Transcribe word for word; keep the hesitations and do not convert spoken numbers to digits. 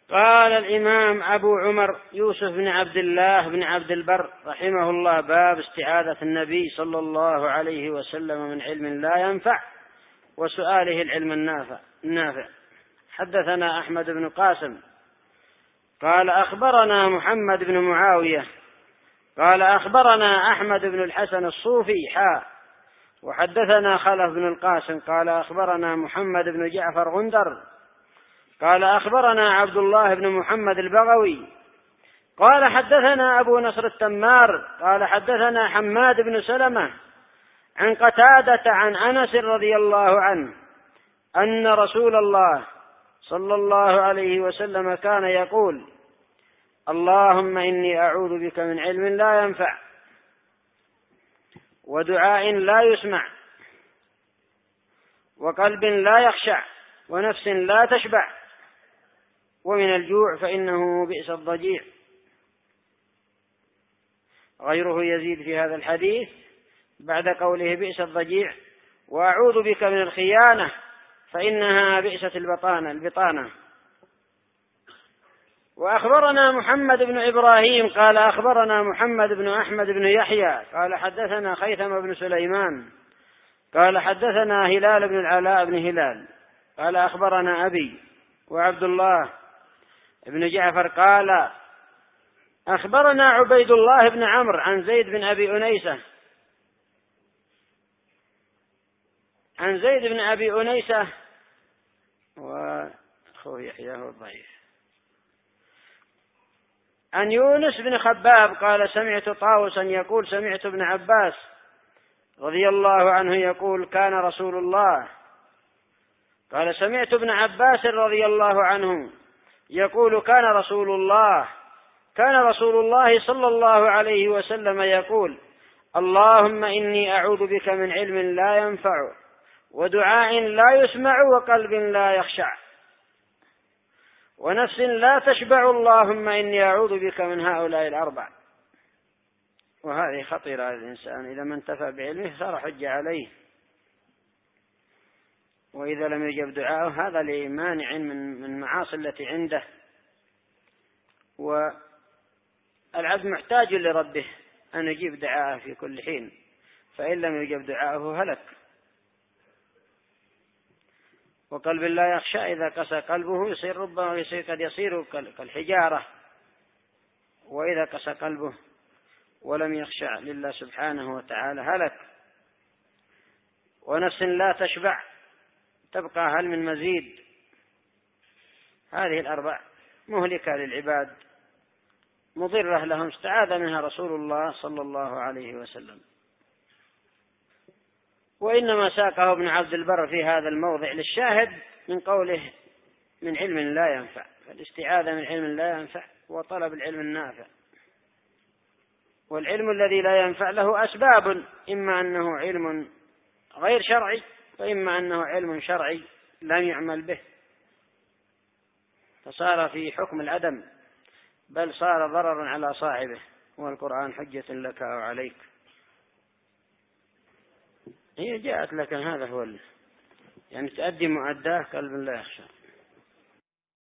قال الإمام أبو عمر يوسف بن عبد الله بن عبد البر رحمه الله: باب استعاذة النبي صلى الله عليه وسلم من علم لا ينفع وسؤاله العلم النافع. حدثنا أحمد بن قاسم قال أخبرنا محمد بن معاوية قال أخبرنا أحمد بن الحسن الصوفي حا وحدثنا خلف بن القاسم قال أخبرنا محمد بن جعفر غندر قال أخبرنا عبد الله بن محمد البغوي قال حدثنا أبو نصر التمار قال حدثنا حماد بن سلمة عن قتادة عن أنس رضي الله عنه أن رسول الله صلى الله عليه وسلم كان يقول: اللهم إني أعوذ بك من علم لا ينفع ودعاء لا يسمع وقلب لا يخشع ونفس لا تشبع ومن الجوع فإنه بئس الضجيع. غيره يزيد في هذا الحديث بعد قوله بئس الضجيع: وأعوذ بك من الخيانة فإنها بئست البطانة البطانة. وأخبرنا محمد بن إبراهيم قال أخبرنا محمد بن أحمد بن يحيى قال حدثنا خيثم بن سليمان قال حدثنا هلال بن العلاء بن هلال قال أخبرنا أبي وعبد الله بن جعفر قال أخبرنا عبيد الله بن عمرو عن زيد بن أبي أنيسة عن زيد بن أبي أنيسة وأخوه يحيى هو الضعيف عن يونس بن خباب قال سمعت طاووسا يقول سمعت ابن عباس رضي الله عنه يقول كان رسول الله قال سمعت ابن عباس رضي الله عنه يقول كان رسول الله كان رسول الله صلى الله عليه وسلم يقول: اللهم إني أعوذ بك من علم لا ينفع ودعاء لا يسمع وقلب لا يخشع ونفس لا تشبع، اللهم إني أعوذ بك من هؤلاء الأربع. وهذه خطيرة على الإنسان، إذا ما انتفع بعلمه صار حجة عليه، وإذا لم يجب دعاءه هذا لمانع من من معاصي التي عنده. والعبد محتاج لربه أن يجيب دعاءه في كل حين، فإن لم يجب دعاءه هلك. وقلب لا يخشى إذا قسى قلبه يصير ربما يصير قد يصير كالحجارة، وإذا قسى قلبه ولم يخشع لله سبحانه وتعالى هلك. ونفس لا تشبع تبقى هل من مزيد. هذه الأربع مهلكة للعباد مضرة لهم، استعاذ منها رسول الله صلى الله عليه وسلم. وإنما ساقه ابن عبد البر في هذا الموضع للشاهد من قوله من علم لا ينفع، فالاستعاذة من علم لا ينفع وطلب العلم النافع. والعلم الذي لا ينفع له أسباب، إما أنه علم غير شرعي وإما أنه علم شرعي لم يعمل به فصار في حكم العدم، بل صار ضررا على صاحبه، والقرآن حجة لك أو عليك. هي جاءت لك هذا هو يعني تؤدي مؤداه قلب لا يخشى.